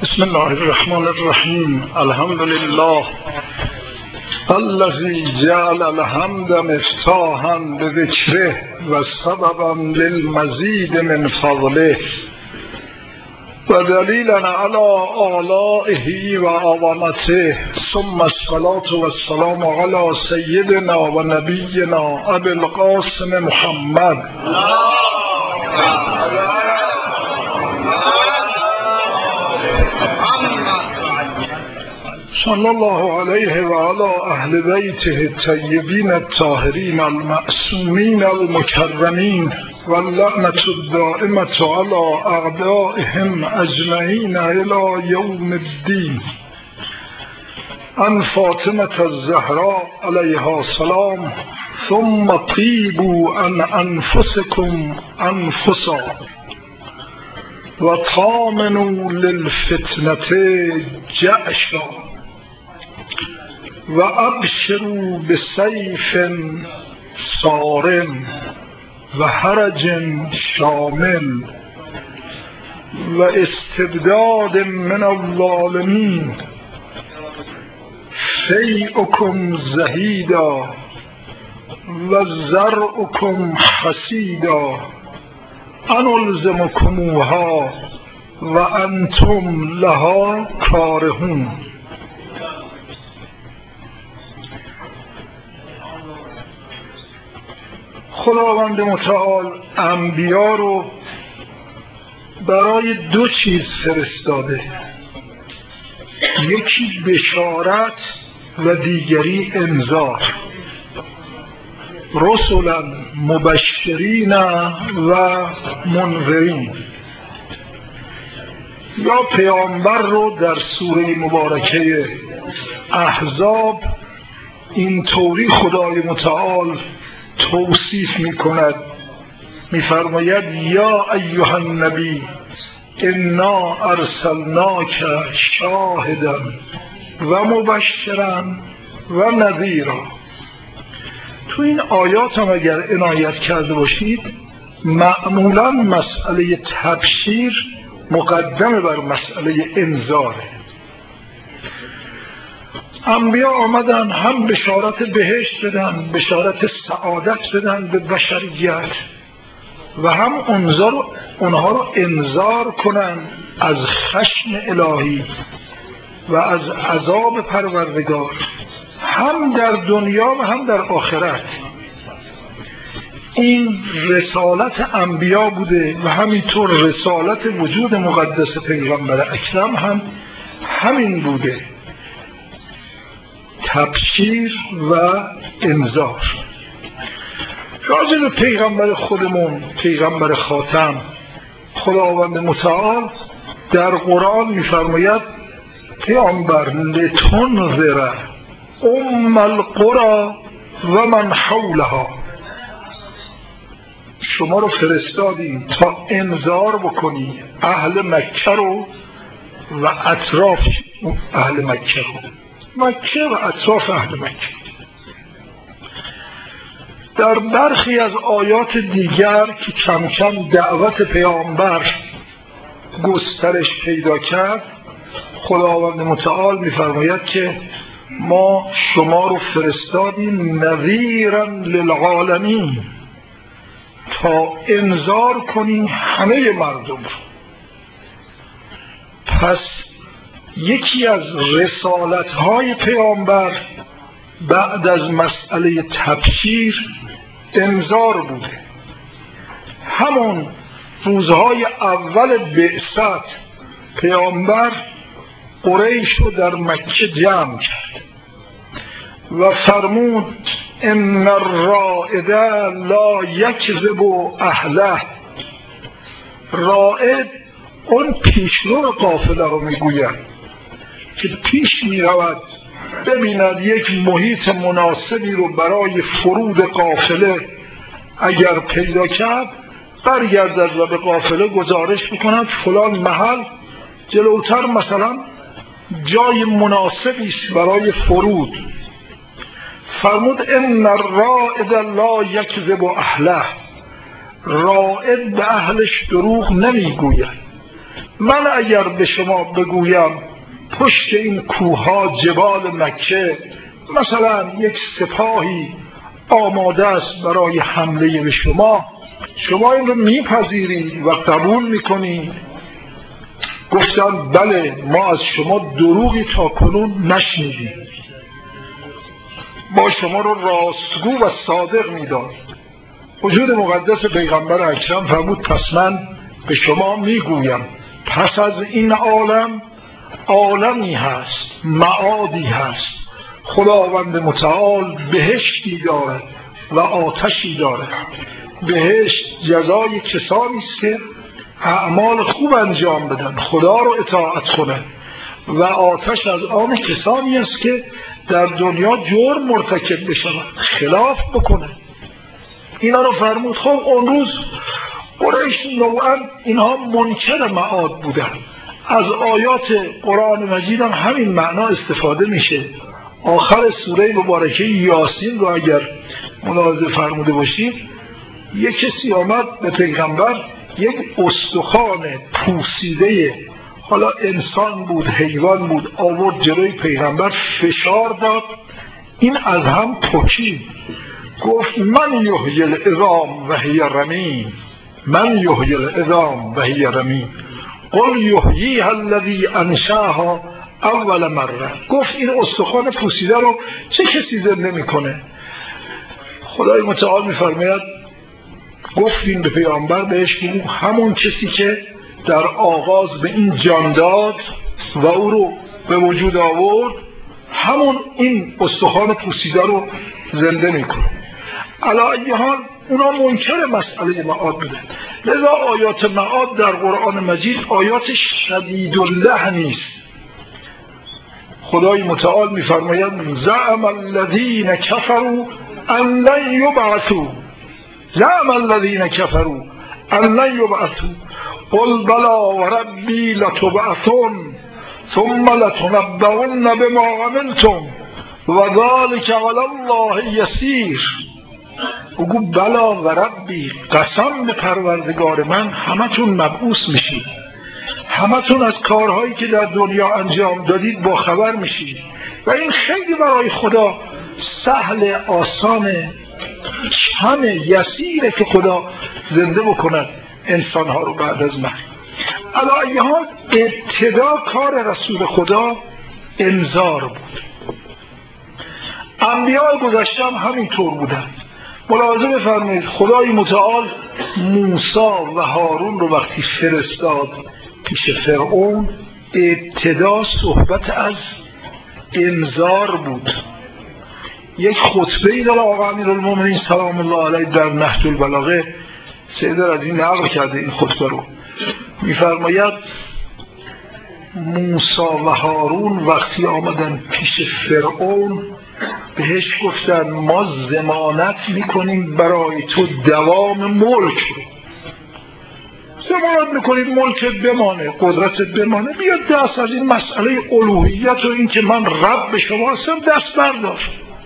بسم الله الرحمن الرحیم. الحمد لله الذي جعل الحمد مفتاحا بذکره و سببا للمزید من فضله و دلیلا علی آلائه و عظمته، ثم الصلاة والسلام علی سیدنا و نبینا ابی القاسم محمد صلی الله علیه و علی اهل بیته الطیبین الطاهرین المعصومین المکرمین واللعنة الدائمة علی اعدائهم اجمعین الی یوم الدین. عن فاطمة الزهراء علیها السلام: ثم طیبوا عن انفسکم انفسا و طامنوا للفتنة جأشا و ابشروا بسیف صارم و حرج شامل و استبداد من الظالمین فیئکم زهیدا و زرعکم حسیدا انلزمکموها و انتم لها کارهون. خداوند متعال انبیا رو برای دو چیز فرستاده، یکی بشارت و دیگری انذار. رسولا مبشرین و منذرین. یا پیامبر رو در سوره مبارکه احزاب اینطوری خدای متعال توصیف می کند، می فرماید: یا ایها النبی انا ارسلناک شاهدا و مبشرا و نذیرا. تو این آیات هم اگر عنایت کرده باشید، معمولا مسئله تبشیر مقدمه بر مسئله انذاره. انبیا آمدن هم بشارت بهشت بدن، بشارت سعادت بدن به بشریت، و هم اونها رو انذار کنن از خشم الهی و از عذاب پروردگار، هم در دنیا و هم در آخرت. این رسالت انبیا بوده و همینطور رسالت وجود مقدس پیغمبر اکرم هم همین بوده، تبشیر و انذار. راجع به پیغمبر خودمون، پیغمبر خاتم، خداوند متعال در قرآن می‌فرماید: پیامبر لتنذر ام القری و من حولها. شما رو فرستادیم تا انذار بکنی اهل مکه رو و اطراف اهل مکه رو، مکه و اطراف اهل مکه. در برخی از آیات دیگر که کم کم دعوت پیامبر گسترش پیدا کرد، خداوند متعال می‌فرماید که ما شما رو فرستادیم نذیرا للعالمین، تا انذار کنی همه مردم رو. پس یکی از رسالت‌های پیامبر بعد از مسئله تبشیر انذار بوده. همون روزهای اول بعثت پیامبر قریش رو در مکه جمع کرد و فرمود: ان الرائد لا یکذب اهله. رائد اون پیشرو قافله رو میگوید که پیش میرود ببیند یک محیط مناسبی رو برای فرود قافله اگر پیدا کرد، برگردد و به قافله گزارش بکند فلان محل جلوتر مثلا جای مناسبی است برای فرود. فرمود: ان الرائد لا یکذب اهله. رائد به اهلش دروغ نمیگوید. من اگر به شما بگویم پشت این کوهها جبال مکه مثلا یک سپاهی آماده است برای حمله به شما این رو میپذیرید و قبول میکنید؟ گفتند بله، ما از شما دروغی تا کنون نشنیدیم، با شما رو راستگو و صادق میداد. وجود مقدس پیغمبر اکرم فرمود پس من به شما میگویم پس از این عالم عالمی هست، معادی هست. خداوند متعال بهشتی دارد و آتشی دارد. بهشت جزای کسانی است که اعمال خوب انجام بدن، خدا رو اطاعت کنن، و آتش از آن کسانی است که در دنیا جرم مرتکب بشن، خلاف بکنن. اینا رو فرمود. خب اون روز قریش نوعا اینها منکر معاد بودن. از آیات قرآن مجید هم همین معنا استفاده میشه. آخر سوره مبارکه یاسین رو اگر ملاحظه فرموده باشید، یک کسی آمد به پیغمبر یک استخوان پوسیده، حالا انسان بود حیوان بود، آورد جلوی پیغمبر فشار داد، این از هم پکید. گفت من یحیی العظام و هی رمیم، من یحیی العظام و هی رمیم قل یحییها الذی انشأها اول مره. گفت این استخوان پوسیده رو چه کسی زنده میکنه؟ خدای متعال میفرماید گفتیم به پیامبر بهش که همون کسی که در آغاز به این جان داد و او رو به وجود آورد، همون این استخوان پوسیده رو زنده میکنه. علی ای حال اونا منکر مسئله معاد بوده. لذا آیات معاد در قرآن مجید آیات شدید الله نیست. خدای متعال میفرماید زعم الذین کفروا ان لن یبعثوا، زعم الذین کفروا ان لن یبعثوا قل بلا وربی لتبعثن ثم لتنبؤن بما عملتم و ذلک علی الله یسیر. بگو بلا و ربی، قسم به پروردگار من همتون مبعوث میشید، همتون از کارهایی که در دنیا انجام دادید با خبر میشید و این خیلی برای خدا سهل، آسانه، کم، یسیره که خدا زنده بکند انسانها رو بعد از مرگ. علی ای حال ابتدا کار رسول خدا انذار بود. انبیاء گذشته هم همینطور بودن. ملاحظه بفرمایید خدای متعال موسی و هارون رو وقتی فرستاد پیش فرعون، ابتدا صحبت از انذار بود. یک خطبه‌ای داره آقا امیرالمومنین سلام الله علیه در نهج البلاغه، سیدر از این نقل کرده این خطبه رو، میفرماید موسی و هارون وقتی آمدن پیش فرعون بهش گفتن ما ضمانت میکنیم برای تو دوام ملک رو، ضمانت میکنیم ملکت بمانه، قدرتت بمانه، بیا دست از این مسئله الوهیت و این که من رب شما هستم دست بردار.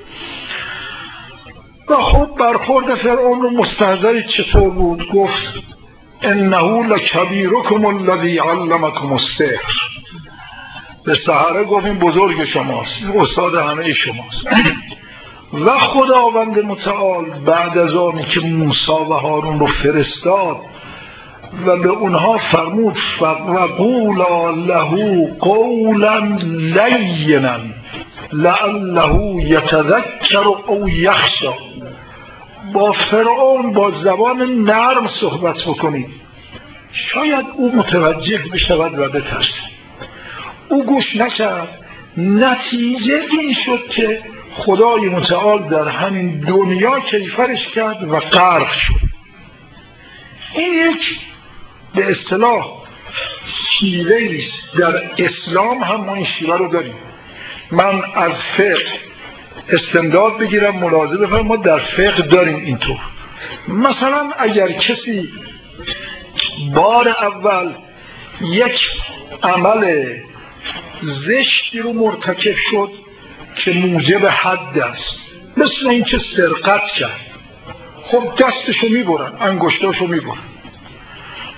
و خود برخورد فرعون رو مستحضر چطور بود؟ گفت انه لکبیرکم الذی علمکم السحر. به سحره گفت این بزرگ شماست، این استاد همه شماست. و خداوند متعال بعد از آنی که موسی و هارون رو فرستاد و به اونها فرمود فقولا له قولا لینا لعله یتذکر او یخشی، با فرعون با زبان نرم صحبت بکنید شاید او متوجه بشود و بترسد. او گوش نکرد. نتیجه این شد که خدای متعال در همین دنیا کیفرش کرد و غرق شد. این یک به اصطلاح شیوه‌ای است. در اسلام هم ما این شیوه رو داریم. من از فقه استمداد بگیرم، ملاحظه بفرمایید ما در فقه داریم اینطور. مثلا اگر کسی بار اول یک عمل زشتی رو مرتکب شد که موجب حد است، مثل این که سرقت کرد، خب دستشو میبرن، انگشتاشو میبرن.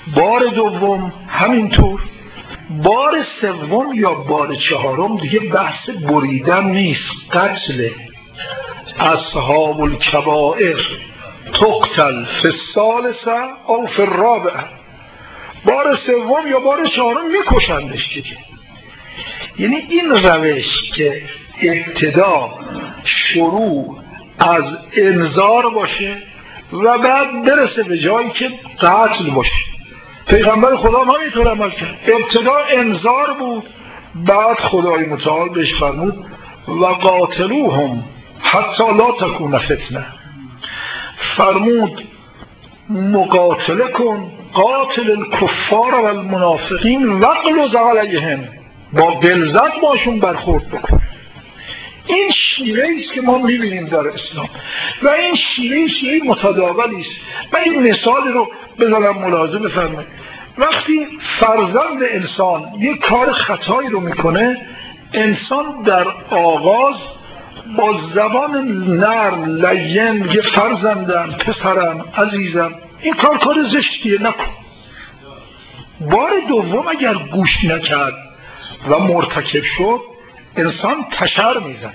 بار دوم همینطور، بار سوم یا بار چهارم دیگه بحث بریدن نیست، قتل. اصحاب الکبائر تقتل فی الثالثه او فی الرابعه، بار سوم یا بار چهارم میکشندش دیگه. یعنی این روش که ابتدا شروع از انذار باشه و بعد برسه به جایی که قتل باشه. پیغمبر خدا هم همینطور عمل کرد، ابتدا انذار بود، بعد خدای متعال بهش فرمود و قاتلوهم حتی لا تکون فتنه، فرمود مقاتله کن، قاتل الکفار و المنافقین وغلظ علیهم، با غلظت باشون برخورد بکن. این شیوه‌ای است که ما می‌بینیم در اسلام و این شیوه متداولی است. من این مثال رو بذارم ملاحظه بفرمایید. وقتی فرزند انسان یک کار خطایی رو میکنه، انسان در آغاز با زبان نرم لین میگه فرزندم، پسرم، عزیزم، این کار زشتیه، نکن. بار دوم اگر گوش نکرد و مرتکب شد، انسان تشر میزنه،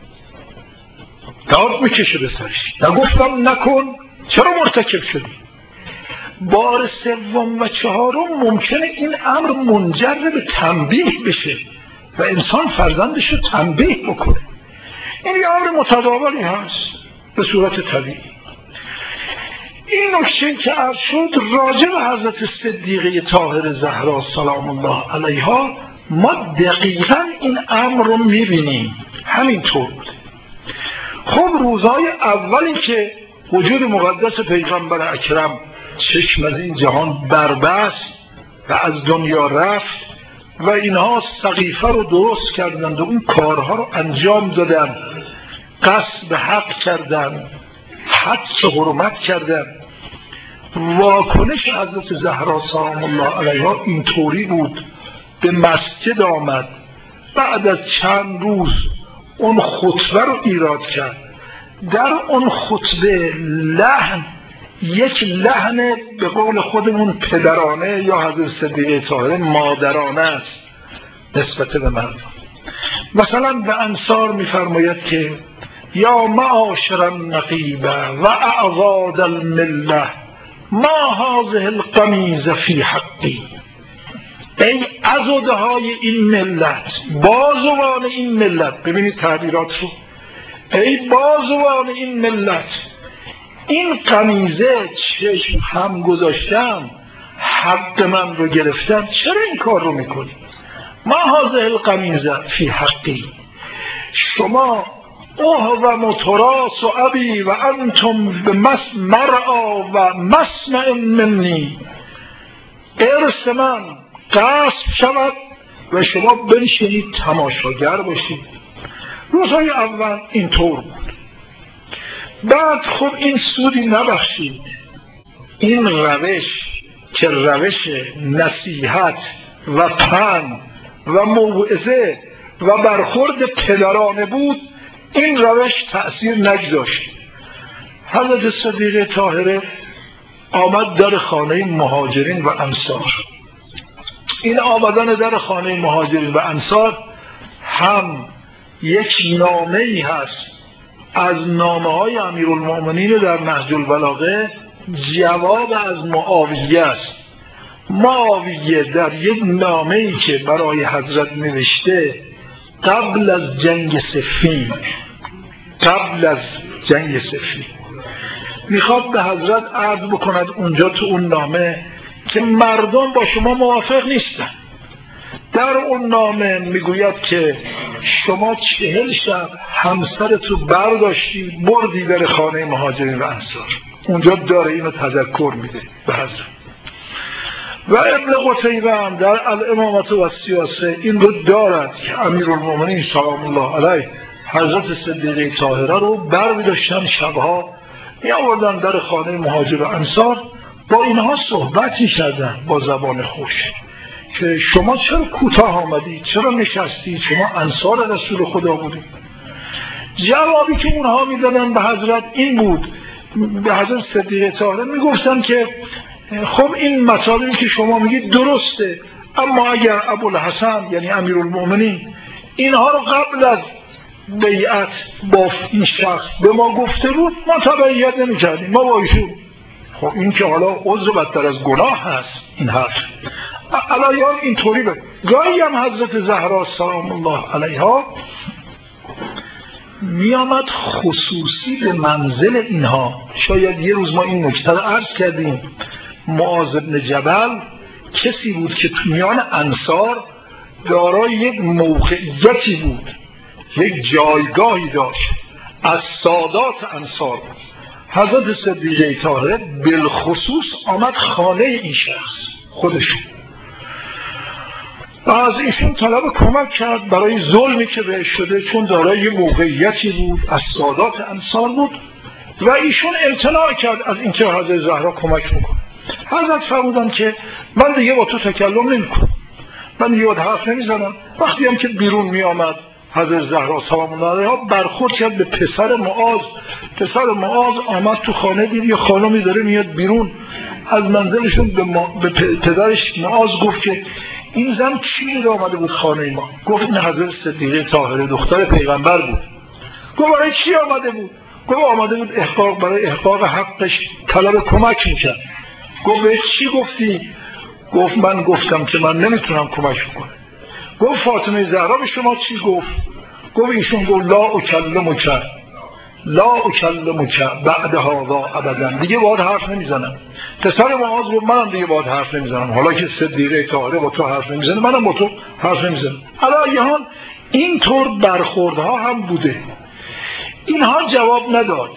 داد میکشه به سرش، نگفتم نکن، چرا مرتکب شدی؟ بار سوم و چهارم ممکنه این امر منجر به تنبیه بشه و انسان فرزندش رو تنبیه بکنه. این یه امر متداولی هست به صورت طبیعی. این نکته که عرض شد راجع به حضرت صدیقه طاهره زهرا سلام الله علیها، ما دقیقا این امر رو میبینیم همینطور بود. خب روزهای اولی که وجود مقدس پیغمبر اکرم چشم از این جهان بربست و از دنیا رفت و اینها سقیفه رو درست کردند و اون کارها رو انجام دادن، قصد حق کردن، حدس حرمت کردن، واکنش حضرت زهرا سلام الله علیها اینطوری بود. به مسجد آمد، بعد از چند روز اون خطبه رو ایراد کرد. در اون خطبه لحن، یک لحن به قول خودمون پدرانه یا حضرت صدیقه طاهره مادرانه است نسبت به مردم. مثلا به انصار میفرماید که یا معاشر النقیبه و اعواد المله ما هذه القمیض فی حقی، ای عضده های این ملت، بازوان این ملت، ببینید تعبیرات رو، ای بازوان این ملت، این قمیزه چشم هم گذاشتم، حق من رو گرفتم، چرا این کار رو میکنی؟ ما هذه القمیزه فی حقی، شما و متراس و ابی و انتم به مرعا و مسمع منی، ارث من غصب شود و شما بنشینید تماشاگر باشید. روزهای اول اینطور بود. بعد خب این سودی نبخشید. این روش که روش نصیحت و پند و موعظه و برخورد پدرانه بود، این روش تأثیر نگذاشت. حضرت صدیقه طاهره آمد در خانه مهاجرین و انصار. این آمدن در خانه مهاجرین و انصار هم یک نامه‌ای هست از نامه‌های امیرالمؤمنین در نهج البلاغه، جواب از معاویه است. معاویه در یک نامه‌ای که برای حضرت نوشته قبل از جنگ صفین، میخواد به حضرت عرض بکند اونجا تو اون نامه که مردم با شما موافق نیستن. در اون نامه میگوید که شما 40 شب همسرتو برداشتی بردی در خانه مهاجرین و انصار. اونجا داره اینو تذکر میده به حضرت. و ابن قتیبه هم در الامامت و السیاسه این رو دارد که امیرالمؤمنین سلام الله علیه حضرت صدیقه طاهره رو برمی‌داشتن، شبها می آوردن در خانه مهاجر و انصار، با اینها صحبت می‌کردن با زبان خوش که شما چرا کوتاه آمدید، چرا نشستید، شما انصار رسول خدا بودید. جوابی که اونها میدادن به حضرت این بود، به حضرت صدیقه طاهره میگفتن که خب این مطالبی که شما میگید درسته، اما اگر ابوالحسن یعنی امیرالمؤمنین اینها رو قبل از بیعت با این شخص به ما گفته بود ما تبعیت نمی‌کردیم، ما با ایشون. خب این که حالا عذر بدتر از گناه هست این حرف. علیان اینطوری به گاهی هم حضرت زهرا سلام الله علیها می آمد خصوصی به منزل اینها. شاید یه روز ما این نکته رو عرض کردیم، معاذ بن جبل کسی بود که تو میان انصار دارای یک موقعیتی بود، یک جایگاهی داشت، از سادات انصار بود. حضرت صدیقه طاهره بالخصوص آمد خانه این شخص خودشون و از ایشون طلب کمک کرد برای ظلمی که بهش شده، چون دارای موقعیتی بود، از سادات انصار بود و ایشون امتناع کرد از اینکه حضرت زهرا کمک میکنه. حضرت فرمودن که من دیگه با تو تکلم نمیکنم، من دیگه با حرف نمیزنم. وقتی هم که بیرون می آمد حضرت زهرا سلام الله علیها برخورد کرد به پسر معاذ. پسر معاذ آمد تو خانه، دید یه خانمی داره میاد بیرون از منزلشون. به پدرش معاذ گفت که این زن چی رو آمده بود خانه ما؟ گفت این حضرت صدیقه طاهره دختر پیغمبر بود. گفت برای چی آمده بود؟ گفت آمده بود احقاق، برای احقاق حقش طلب کمک میکرد. گفت به چی گفتی؟ گفت من گفتم که من نمیتونم کمک بکنم. گفت فاطمه زهرا به شما چی گفت؟ گفت ایشون گفت لا اکلمک بعد هذا ابدا، دیگه باهات حرف نمیزنم. پسر معاذ گفت منم دیگه باهات حرف نمیزنم، حالا که صدیقه طاهره با تو حرف نمیزنه منم با تو حرف نمیزنم. علیان اینطور برخوردها هم بوده. اینها جواب نداد.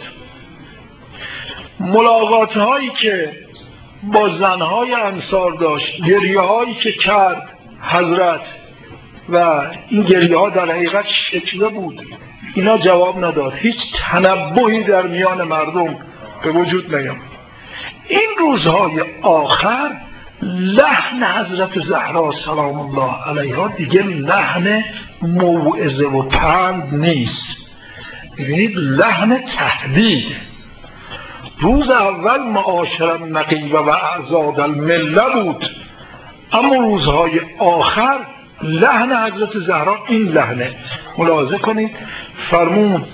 ملاقات هایی که با زنهای انصار داشت، گریه هایی که کرد حضرت و این گریه ها در حقیقت شکوه بود، اینا جواب نداد. هیچ تنبهی در میان مردم به وجود نیامد. این روزهای آخر لحن حضرت زهرا سلام الله علیها دیگه لحن موعظه و پند نیست، ببینید لحن تهدید. روز اول معاشر النقیب و اعزاد المله بود، اما روزهای آخر لحن حضرت زهرا این لحنه. ملاحظه کنید فرمود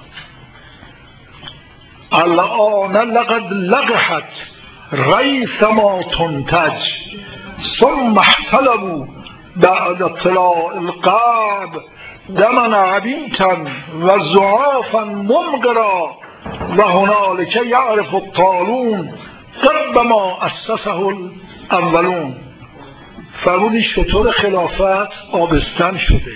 الان لقد لقحت ریث ما تنتج ثم احتلبوا بعد طلاع القعب دمن عبیتا و زعافا ممقرا و هنالک یعرف الطالون قرب ما اسسه الاولون. فرمودی شتر خلافت آبستن شده،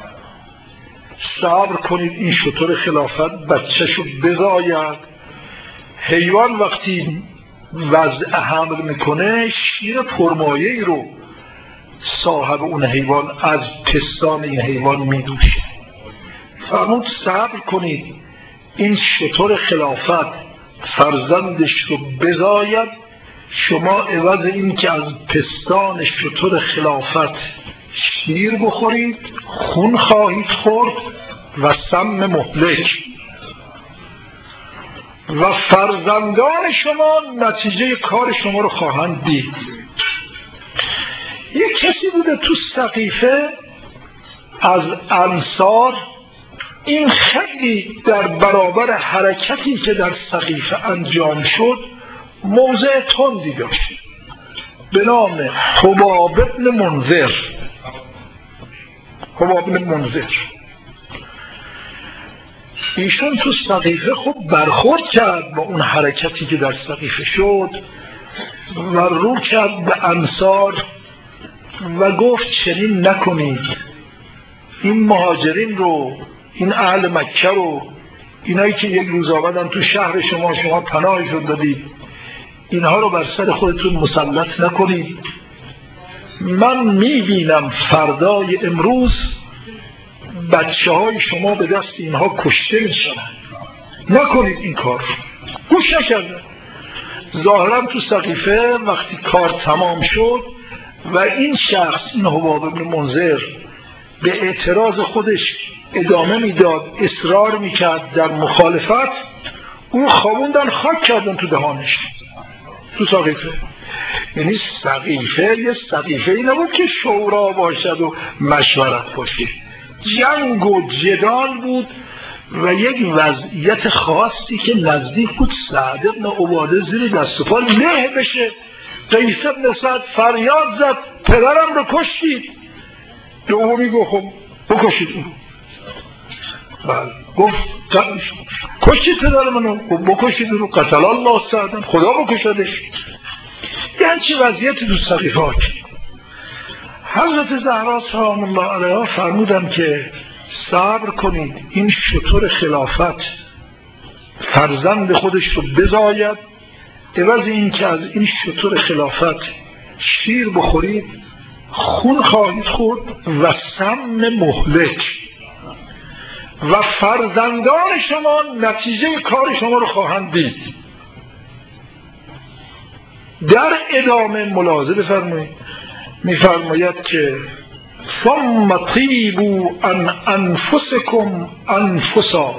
صبر کنید این شتر خلافت بچه‌شو بزاید. حیوان وقتی وضع حمل میکنه شیر پرمایه‌ای رو صاحب اون حیوان از پستان این حیوان میدوشه. فرمود صبر کنید این شتر خلافت فرزندش رو بزاید، شما عوض این که از پستان شتر خلافت شیر بخورید خون خواهید خورد و سم مهلک و فرزندان شما نتیجه کار شما رو خواهند دید. یک کسی بوده تو سقیفه از انصار، این خیلی در برابر حرکتی که در سقیفه انجام شد موضع تندی داشت به نام حباب بن منذر. حباب بن منذر ایشون تو سقیفه خب برخورد کرد با اون حرکتی که در سقیفه شد و رو کرد به انصار و گفت چنین نکنید، این مهاجرین رو، این اهل مکه رو، اینایی که یک روز آمدن تو شهر شما پناهشون دادید، اینها رو بر سر خودتون مسلط نکنید. من میبینم فردای امروز بچه های شما به دست اینها کشته میشن، نکنید این کار. گوش نکردن. ظاهرا تو سقیفه وقتی کار تمام شد و این شخص، این حباب بن منذر، به اعتراض خودش ادامه میداد، اصرار میکرد در مخالفت، اون خوابوندن، خاک کردن تو دهانش تو سقیفه. یعنی سقیفه یه سقیفه ای نبود که شورا باشد و مشورت باشه، جنگ و جدال بود و یک وضعیت خاصی که نزدیک بود سعد بن عباده زیر دست و پا له بشه. قیس بن سعد فریاد زد پدرم رو کشتید. دومی گفت خب بکشید اون. بله گفت کشتید پدر منو، بکشید اون. قتل الله سعدم، خدا بکشدش. یعنی چی وضعیت دو سقیفات. حضرت زهرا سلام الله علیها فرمودن که صبر کنید، این شتر خلافت فرزند خودش رو بزاید، عوض این که از این شتر خلافت شیر بخورید خون خواهید خورد و سم مهلک و فرزندان شما نتیجه کار شما رو خواهند دید. در ادامه ملاحظه بفرمایید، میفرماید که ثم طیبوا عن انفسکم انفسا،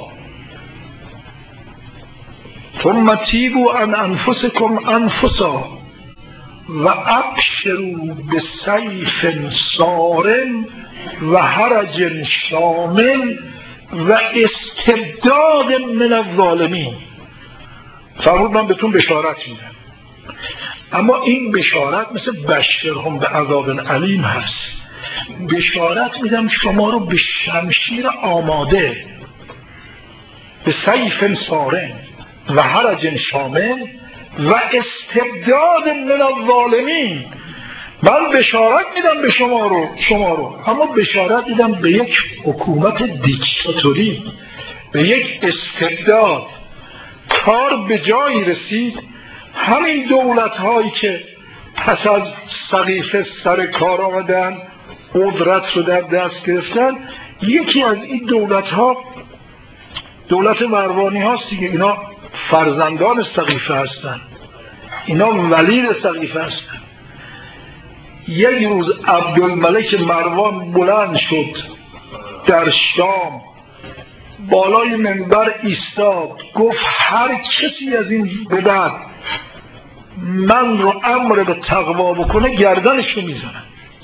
ثم طیبوا عن انفسکم انفسا و ابشروا بسیف صارم و حرج شامل و استبداد من الظالمین. فرمود من بهتون بشارت میدم، اما این بشارت مثل بشرهم به عذاب علیم هست. بشارت میدم شما رو به شمشیر آماده، به سیف صارم و حرج شامل و استبداد من الظالمین. من بشارت میدم به شما رو اما بشارت میدم به یک حکومت دیکتاتوری، به یک استبداد. کار به جایی رسید، همین دولت هایی که پس از سقیفه سر کار آمدن، قدرت رو در دست گرفتن، یکی از این دولت ها دولت مروانی هاست دیگه. اینا فرزندان سقیفه هستن، اینا ولید سقیفه هستن. یک روز عبدالملک مروان بلند شد در شام، بالای منبر ایستاد، گفت هر کسی از این به بعد من رو امر به تقوا بکنه گردنش رو میزنم.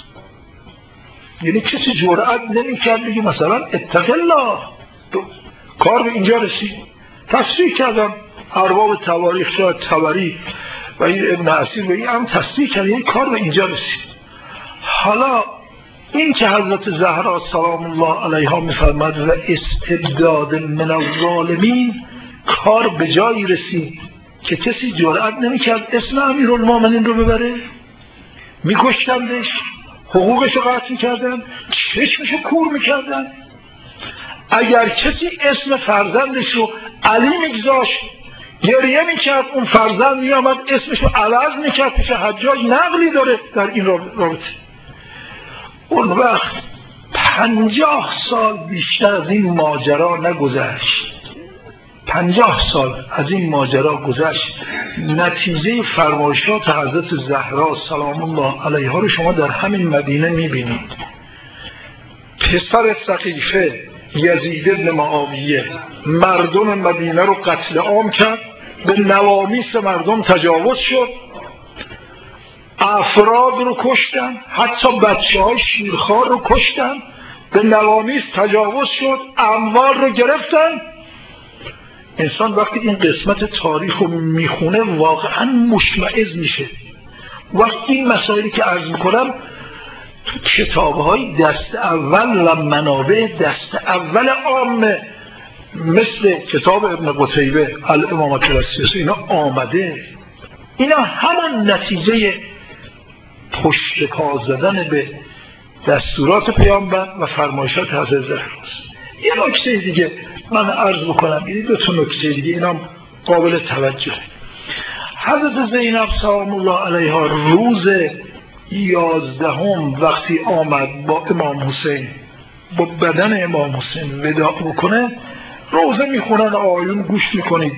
یعنی کسی جرأت نمی‌کرد بگه مثلا اتق الله. کار به اینجا رسید. تصریح کردم ارباب تواریخ، شاید طبری و این ابن اسیر و این هم تصریح کرد، یعنی کار به اینجا رسید. حالا این که حضرت زهرا سلام الله علیها می‌فرماد و استبداد من الظالمین، کار به جایی رسید که کسی جرأت نمی‌کرد اسم امیرالمومنین رو ببره، می‌کشتندش، حقوقش رو قطع می‌کردن، چشمش رو کور می‌کردن. اگر کسی اسم فرزندش رو علی می‌گذاشت، گریه می‌کرد، اون فرزند می‌آمد اسمش رو عوض می‌کرد. پیش حجاج نقلی داره در این رابطه. اون وقت 50 سال بیشتر از این ماجرا نگذشت. 50 سال از این ماجرا گذشت. نتیجه فرمایشات حضرت زهرا سلام الله علیها رو شما در همین مدینه میبینید. پسر سقیفه یزید بن معاویه مردم مدینه رو قتل عام کرد، به نوامیس مردم تجاوز شد، افراد رو کشتن، حتی بچه‌های شیرخوار رو کشتن، به نوامیس تجاوز شد، اموال رو گرفتن. انسان وقتی این قسمت تاریخ رو میخونه واقعا مشمئز میشه. وقتی این مسائلی که عرض میکنم تو کتاب‌های دست اول و منابع دست اول عامه مثل کتاب ابن قتیبه الامامة السیاسیه اینا آمده. اینا همون نتیجه پشت پا زدن به دستورات پیامبر و فرمایشات حضرت زهراست. یه نکته دیگه من عرض بکنم، یعنی دو تا نکته دیگه اینا قابل توجه. حضرت زینب سلام الله علیها روز 11 وقتی آمد با امام حسین، با بدن امام حسین وداع بکنه، روزه میخونن، آیون گوش میکنید.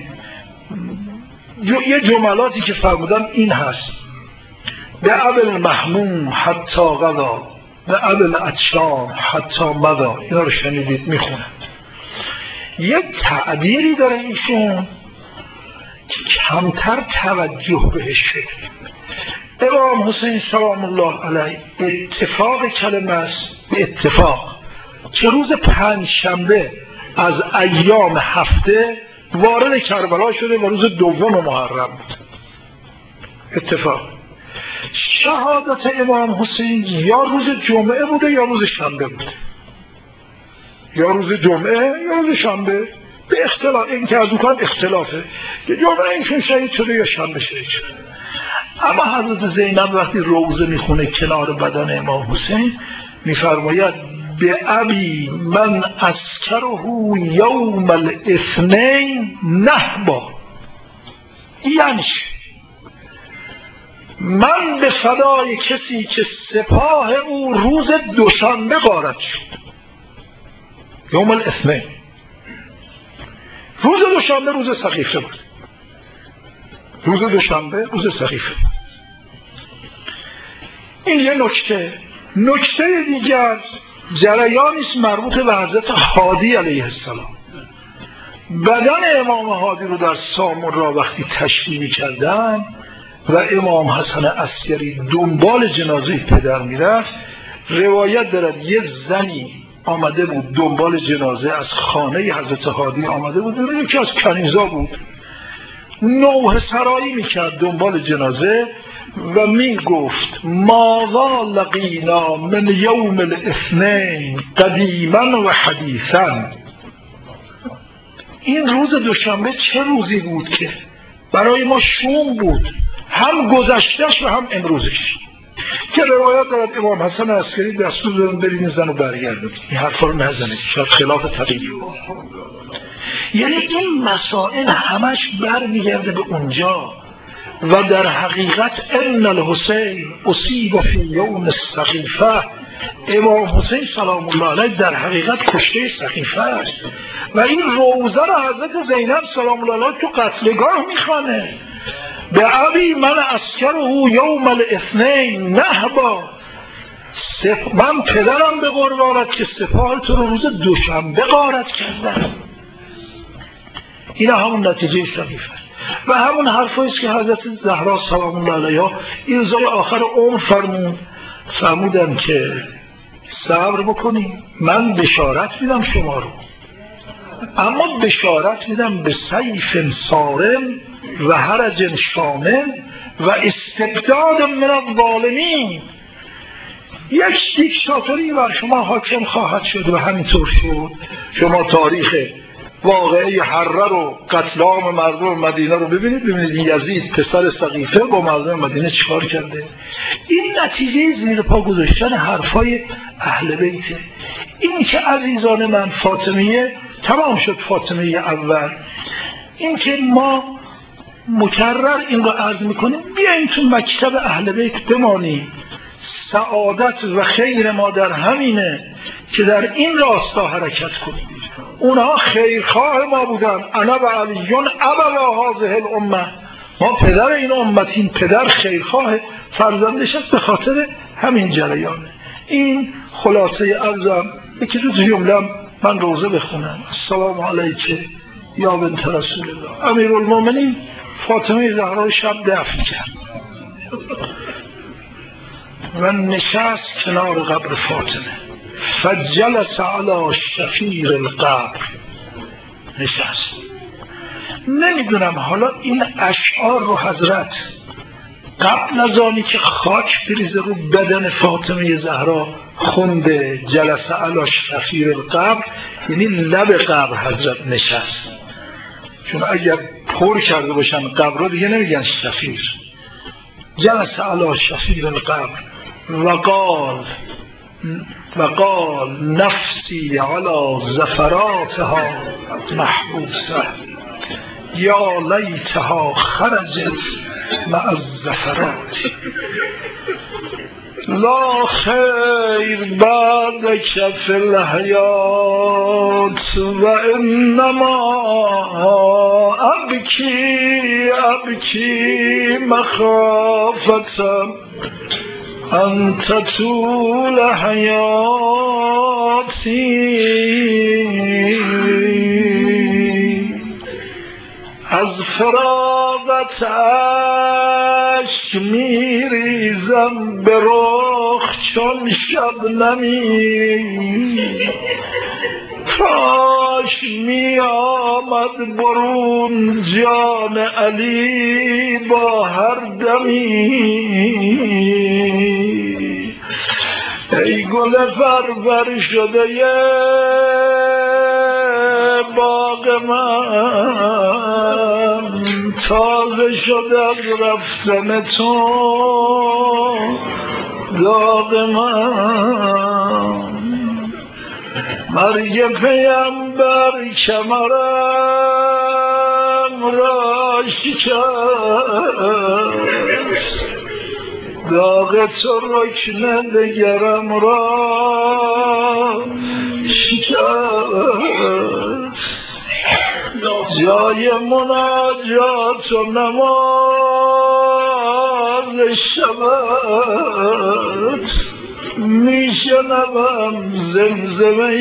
یه جملاتی که فرمودن این هست: به ابل محموم حتی غدا، به ابل اطشام حتی مدا. اینا رو شنیدید میخونن. یک تعبیری داره ایشون که کمتر توجه بهش شده. امام حسین سلام الله علیه اتفاق کلمه است، به اتفاق که روز پنجشنبه از ایام هفته وارد کربلا شده و روز دوم محرم بود. اتفاق شهادت امام حسین یا روز جمعه بوده یا روز شنبه بوده، یا روز جمعه یا روز شنبه، به اختلاف این که از اون کنم اختلافه که جمعه اینشون شهید شده یا شنبه شهید شده. اما حضرت زینب وقتی روزه میخونه کنار بدن امام حسین میفرماید به ابی من اسکره یوم الاثنین نهبا، یعنی من به فدای کسی که سپاه او روز دوشنبه غارت شد. یوم الاثنین، روز دوشنبه روز سقیفه بود، روز دوشنبه روز سقیفه بود. این یه نکته دیگر جریانی است مربوط به حضرت هادی علیه السلام. بدن امام هادی رو در سامرا وقتی تشییع کردن و امام حسن عسکری دنبال جنازه پدر میرفت، روایت دارد یه زنی آمده بود دنبال جنازه، از خانه حضرت هادی آمده بود، یکی از کنیزا بود، نوحه سرایی میکرد دنبال جنازه و میگفت ماذا لقینا من یوم الاثنین قدیما و حدیثا. این روز دوشنبه چه روزی بود که برای ما شوم بود، هم گذشتهش و هم امروزش، که روایت دارد امام حسن عسکری دستور دادن برین زن و برگردید، این حرفا رو نزنید، شاید خلاف طبیعی. یعنی این مسائل همش برمیگرده به اونجا و در حقیقت ان الحسین اصیب فی یوم السقیفه، امام حسین سلام الله علیه در حقیقت کشته سقیفه است و این روزه را حضرت زینب سلام الله علیه تو قتلگاه میخوانه. به ابی من اسکره یوم الاثنین نهبا، من پدرم به قربانت که سپاه تو رو روز دوشنبه غارت کردن. اینا همون نتیجه سقیفه و همون حرفایی است که حضرت زهرا سلام الله علیها ایرزای آخر عمر فرمودن که صبر بکنی، من بشارت میدم شما رو، اما بشارت میدم به سیف صارم و حرج شامل و استبداد من الظالمین. یک دیکتاتوری بر شما حاکم خواهد شد و همینطور شد. شما تاریخ واقعه حره رو، قتل عام مردم مدینه رو ببینید یزید پسر سقیفه با مردم مدینه چیکار کرده. این نتیجه زیر پا گذاشتن حرفای اهل بیته. این که عزیزان من فاطمیه تمام شد، فاطمیه اول، این که ما مکرر این رو عرض میکنیم بیاییم تو مکتب اهل بیت بمانیم. سعادت و خیر ما در همینه که در این راستا حرکت کنیم. اونها خیرخواه ما بودن. انا و علیون ابوا هذه الامه، ما پدر این امتیم، پدر خیرخواه فرزندش است، به خاطر همین جریانه. این خلاصه عرضم. یکی دو جمله من روزه بخونم. السلام علیک یا بنت رسول الله. امیرالمومنین فاطمه زهرا شب دفن کرد و نشست کنار قبر فاطمه، فجلس علی شفیر القبر، نشست. نمیدونم حالا این اشعار رو حضرت قبل از آنی که خاک بریزه رو بدن فاطمه زهرا خونده جلس علی شفیر القبر، یعنی لب قبر حضرت نشست، چون اگر پر کرده باشن قبر رو دیگه نمیگن شفیر. جلس علی شفیر القبر وقال نفسی علی زفراتها محبوسه یا لیتها خرجت مع الزفرات لا خیر بعدک فی الحیات و انما ابکی مخافة ان تطول حیاتی. از فراغت اشک میریزم به رخ چون شبنمی کاش می آمد برون جان علی با هر دمی ای گل پرور شده باغ من تازه شده از رفتن تو داغ من مرگ پیمبر کمرم را شکست داغ تو رکن دگرم را شکست جای مناجات و نماز شبت میشنوم زمزمه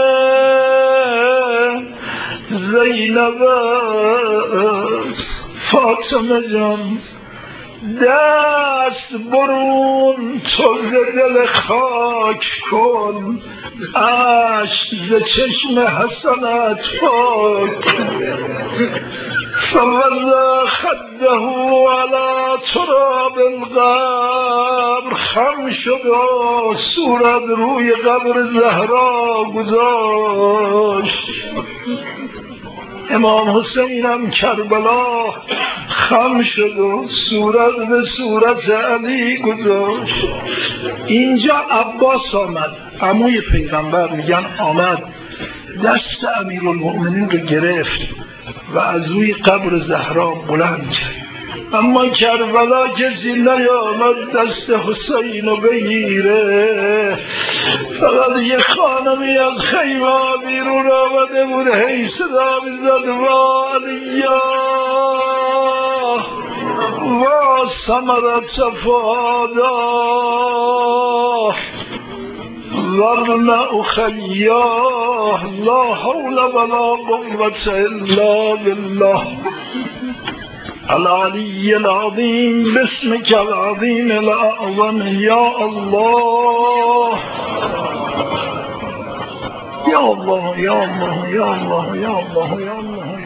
زینبت فاطمه جان دست برون تو ز دل خاک کن اشک ز چشم حسنت پاک فوضع خده علی تراب القبر خم شد و صورت روی قبر زهرا گذاشت امام حسینم کربلا خم شد و صورت به صورت علی گذاشت اینجا عباس آمد عموی پیغمبر میگن آمد دست امیرالمؤمنین رو گرفت و از روی قبر زهرا بلند کرد اما کربلا کسی نیامد دست حسین رو بگیره فقط یه خانمی از خیمه بیرون آمده بود هی صدا میزد وا علیا وا ثمرت فادا ورنا اخیاه لا حول ولا قوة الا بالله العلی العظیم باسمک العظیم الاعظم یا الله یا الله یا الله یا الله یا الله یا الله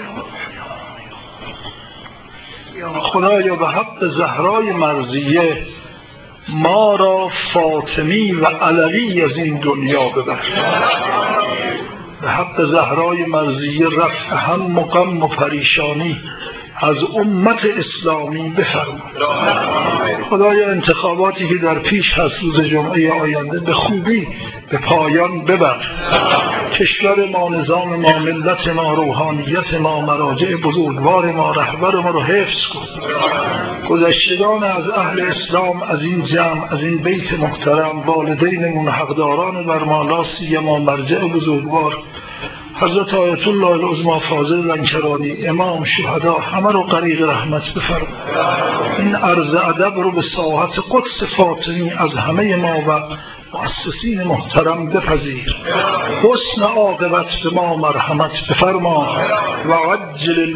یا خدایا به حق زهرای مرضیه ما را فاطمی و علوی از این دنیا ببر به حق زهرای مرضیه رفع هم و غم و پریشانی از امت اسلامی بفرما خدایا انتخاباتی که در پیش هست روز جمعه آینده به خوبی به پایان ببر کشور ما نظام ما ملت ما روحانیت ما مراجع بزرگوار ما رهبر ما رو حفظ کن گذشتگان از اهل اسلام از این جمع از این بیت محترم والدینمون حقداران بر ما لا سیما مرجع بزرگوار حضرت آیت الله العظمی فاضل لنکرانی امام شهدا همه رو غریق رحمت بفرما این عرض ادب رو به ساحت قدس فاطمی از همه ما و مؤسسین محترم بپذیر حسن عاقبت به ما مرحمت بفرما و عجل